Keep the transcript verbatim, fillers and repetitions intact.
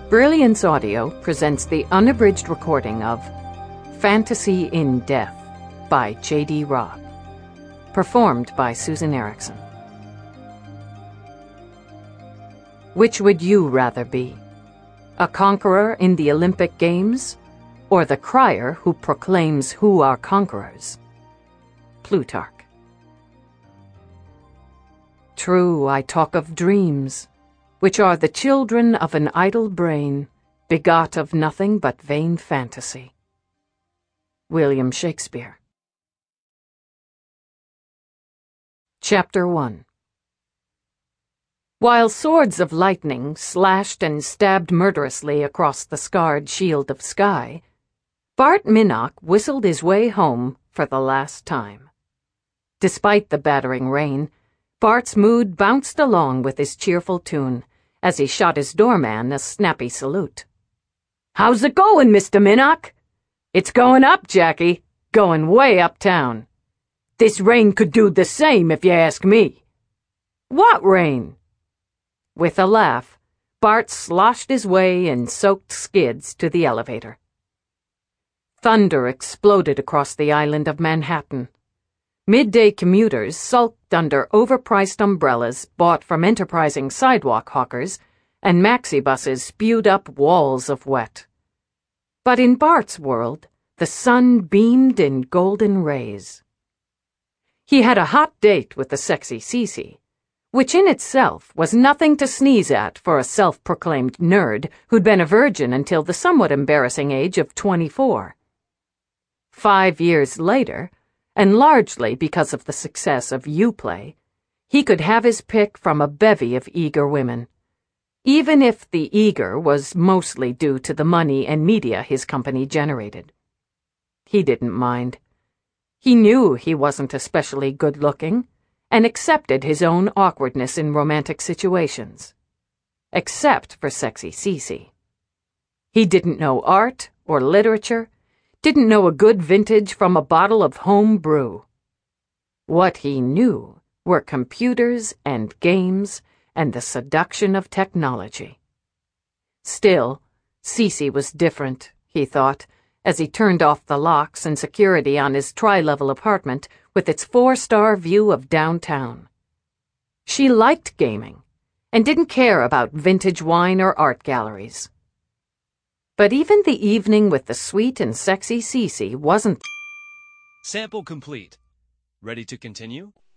Brilliance Audio presents the unabridged recording of Fantasy in Death by J D Robb, performed by Susan Erickson. Which would you rather be? A conqueror in the Olympic Games, or the crier who proclaims who are conquerors? Plutarch. True, I talk of dreams, which are the children of an idle brain, begot of nothing but vain fantasy. William Shakespeare. Chapter one. While swords of lightning slashed and stabbed murderously across the scarred shield of sky, Bart Minnock whistled his way home for the last time. Despite the battering rain, Bart's mood bounced along with his cheerful tune as he shot his doorman a snappy salute. "How's it going, Mister Minnock?" "It's going up, Jackie. Going way uptown. This rain could do the same if you ask me." "What rain?" With a laugh, Bart sloshed his way in soaked skids to the elevator. Thunder exploded across the island of Manhattan. Midday commuters sulked under overpriced umbrellas bought from enterprising sidewalk hawkers, and maxi buses spewed up walls of wet. But in Bart's world, the sun beamed in golden rays. He had a hot date with the sexy Cece, which in itself was nothing to sneeze at for a self-proclaimed nerd who'd been a virgin until the somewhat embarrassing age of twenty-four. Five years later, and largely because of the success of Uplay, he could have his pick from a bevy of eager women, even if the eager was mostly due to the money and media his company generated. He didn't mind. He knew he wasn't especially good-looking, and accepted his own awkwardness in romantic situations. Except for sexy Cece. He didn't know art or literature, didn't know a good vintage from a bottle of home brew. What he knew were computers and games and the seduction of technology. Still, Cece was different, he thought, as he turned off the locks and security on his tri-level apartment with its four-star view of downtown. She liked gaming and didn't care about vintage wine or art galleries. But even the evening with the sweet and sexy Cece wasn't... Sample complete. Ready to continue?